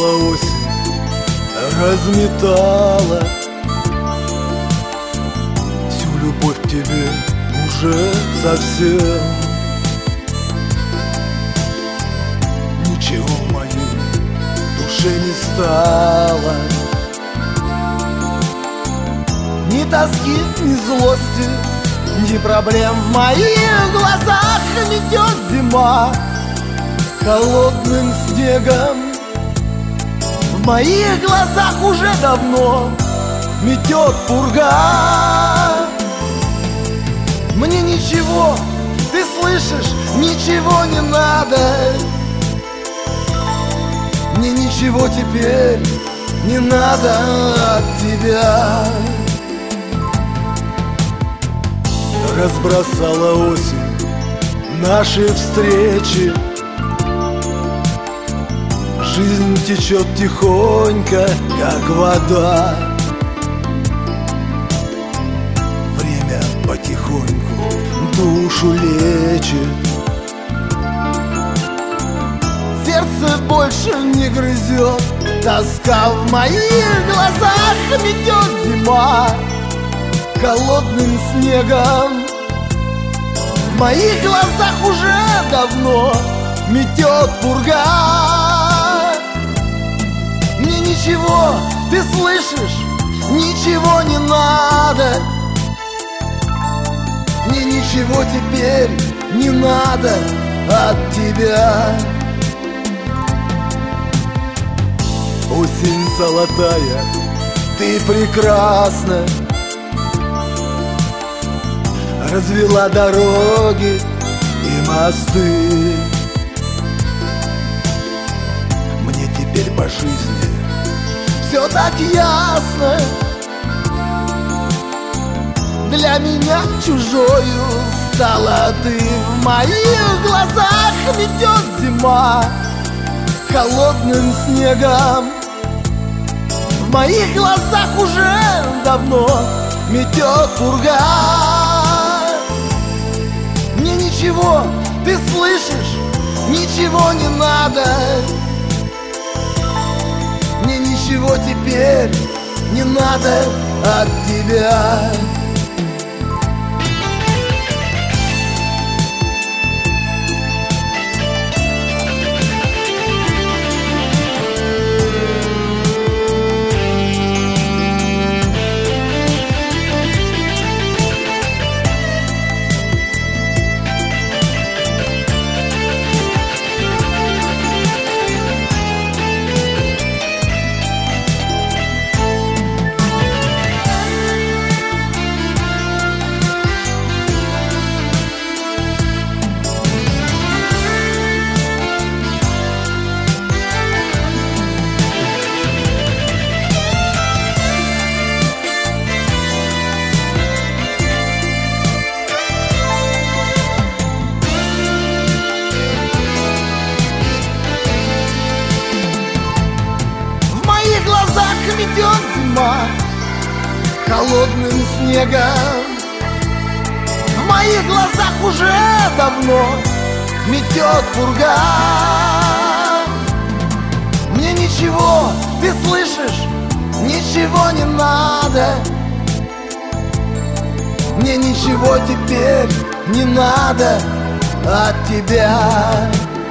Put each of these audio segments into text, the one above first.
разбросала осень, разметала всю любовь к тебе уже совсем. Ничего в моей душе не стало, ни тоски, ни злости, ни проблем. В моих глазах метет зима холодным снегом. В моих глазах уже давно метет пурга. Мне ничего, ты слышишь, ничего не надо. Мне ничего теперь не надо от тебя. Разбросала осень наши встречи. Жизнь течет тихонько, как вода. Время потихоньку душу лечит. Сердце больше не грызет тоска. В моих глазах метет зима холодным снегом. В моих глазах уже давно метет пурга. Мне ничего, ты слышишь, ничего не надо. Мне ничего теперь не надо от тебя. Осень золотая, ты прекрасна, развела дороги и мосты. Мне теперь по жизни все так ясно. Для меня чужою стала ты. В моих глазах метет зима холодным снегом. В моих глазах уже давно метет пурга. Мне ничего, ты слышишь, ничего не надо. Мне ничего теперь не надо от тебя. Метет зима холодным снегом. В моих глазах уже давно метет пурга. Мне ничего, ты слышишь, ничего не надо. Мне ничего теперь не надо от тебя.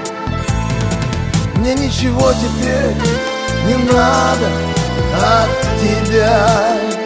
Мне ничего теперь не надо от тебя.